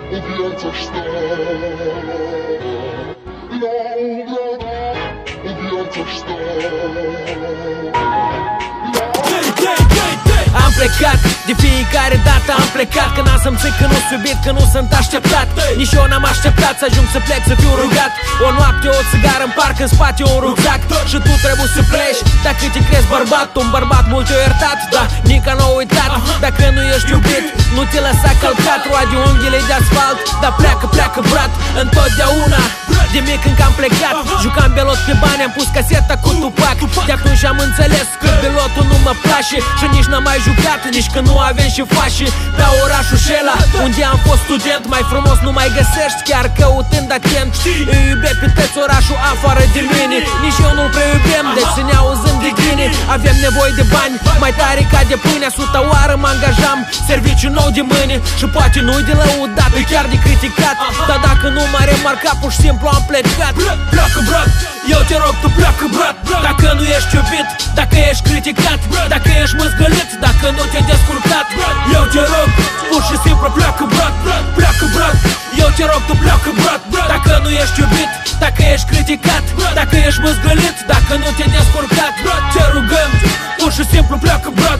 o viață asta. O viață asta. Am plecat, de fiecare dată am plecat, că n-am să-mi zic că nu-s iubit, că nu sunt așteptat. Nici eu n-am așteptat să ajung să plec, să fiu rugat. O noapte, o țigară în parc, în spate un rucsac. Și tu trebuie să pleci, dacă te crezi bărbat. Un bărbat mult te-a iertat, da, Nica n-a uitat. Dacă nu ești iubit, nu te lăsa călcat. Roade unghiile de asfalt, dar pleacă, pleacă brat. Întotdeauna, de mic încă am plecat. Jucam belot pe bani, am pus caseta cu Tupac. De atunci am înțeles că belotul nu mă place. Și nici n-am mai jucat, nici că nu avem și fași. Pe orașul Șela, unde am fost student, mai frumos nu mai găsești, chiar căutând atent. Îi iube pe toți orașul afară de mine. Nici eu nu-l prea iubem, deci să ne auzim de gine. Avem nevoie de bani, mai tare ca de pâine. 100 oară mă angajam, serviciu nou de mâine. Și poate nu-i de lăudat, e chiar de criticat. Dar dacă nu m-a remarcat, pur și simplu am plecat. Pleacă brat, eu te rog, tu pleacă brat. Dacă nu ești iubit, dacă ești criticat, dacă ești măzgălit, dacă nu te-ai descurcat, eu te rog, pur și simplu pleacă brat. Pleacă brat, eu te rog, tu pleacă brat. Dacă nu ești iubit, dacă ești criticat, dacă ești măzgălit, dacă nu te-ai descurcat, te rugăm, pur și simplu pleacă brat.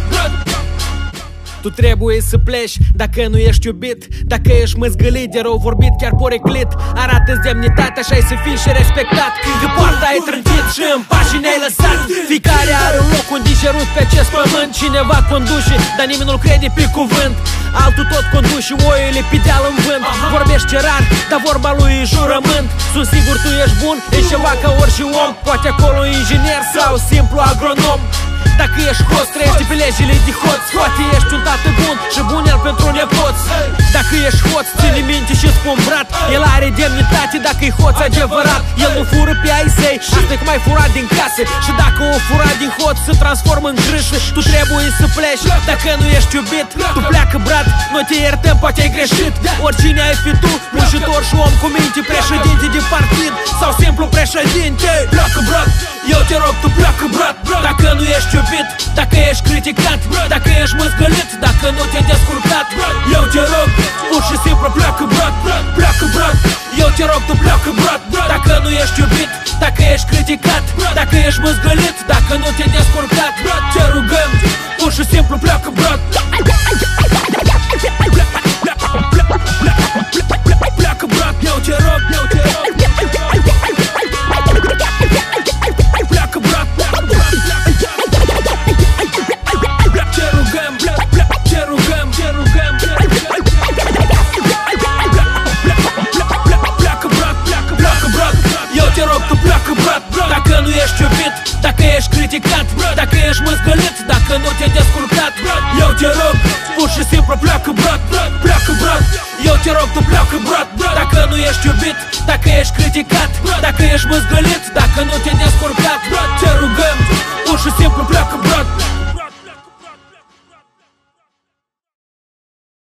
Tu trebuie să pleci dacă nu ești iubit, dacă ești măzgălit, de rău vorbit, chiar poreclit. Arată-ți demnitate, așa-i să fii și respectat. Că poarta ai trântit și în pași ne-ai lăsat. Fiecare are un loc unde cerut pe acest pământ. Cineva conduce, dar nimeni nu-l crede pe cuvânt. Altul tot conduce oile pe deal în vânt. Vorbește rar, dar vorba lui e jurământ. Sunt sigur tu ești bun, ești ceva ca orice om. Poate acolo inginer sau simplu agronom. Dacă ești hoț, trăiești pe legile de hoț. Poate ești un tată bun și bun el pentru nepoți. Dacă ești hoț, ține minte și spun brat, el are demnitate dacă e hoț adevărat. El nu fură pe ai săi, asta e cum ai furat din casă. Și dacă o furat din hoț se transformă în grâșă. Tu trebuie să pleci, dacă nu ești iubit, tu pleacă brat, noi te iertăm, poate ai greșit. Oricine ai fi tu, muncitor și om cu minte, președinte de partid sau simplu președinte. Pleacă brat, eu te rog, tu pleacă brat. Dacă nu ești iubit, dacă ești criticat, dacă ești măzgălit, dacă nu te-ai descurcat, eu te rog, pur și simplu pleacă brat. Pleacă brat, eu te rog, tu pleacă brat. Dacă nu ești iubit, dacă ești criticat, dacă ești măzgălit, dacă nu te-ai descurcat, te rugăm, pur și simplu pleacă brat. Pleacă brat, eu te rog, eu te rog. Pleacă brat, te rugăm, te rugăm, te rugăm. Pleacă brat, pleacă brat, eu te rog, tu pleacă brat. Dacă nu ești iubit, dacă ești criticat, dacă ești măzgălit, dacă nu te-ai descurcat, eu te rog, pur și simplu pleacă brat. Pleacă brat, eu te rog, tu pleacă brat. Dacă nu ești iubit, dacă ești criticat, dacă ești măzgălit, dacă nu te-ai descurcat, te rugăm, pur și simplu pleacă brat.